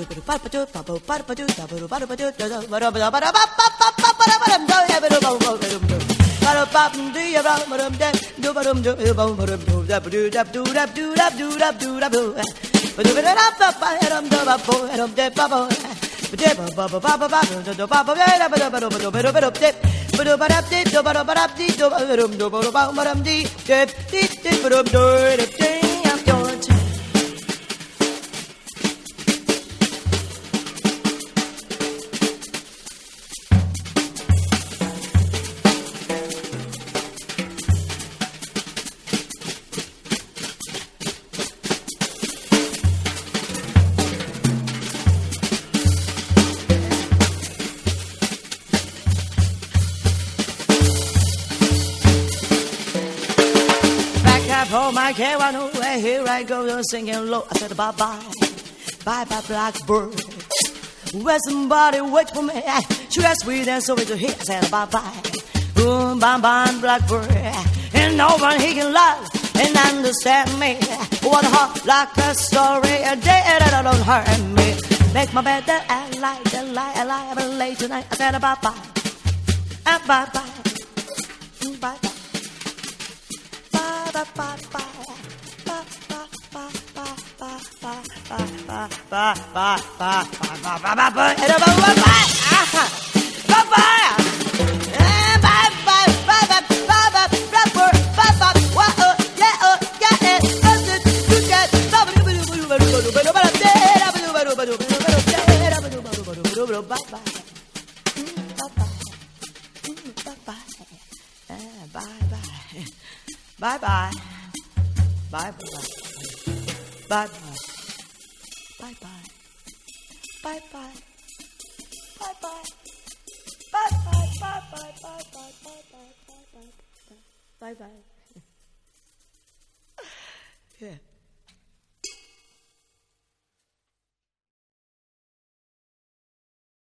Oh, my care, I know where here I go, singing low. I said bye-bye, bye-bye, blackbird. Where somebody wait for me, she was sweet and so to hear. I said bye-bye, bye-bye, blackbird. And no one he can love and understand me. What a heart like a story, a day that don't hurt me. Make my bed that I lie, but late tonight. I said bye-bye, bye-bye, bye-bye. Bye bye. Bye bye. Bye bye. Bye bye. Bye bye. Bye bye. Bye bye. Bye bye. Bye bye. Bye bye. Bye bye. Bye bye. Yeah.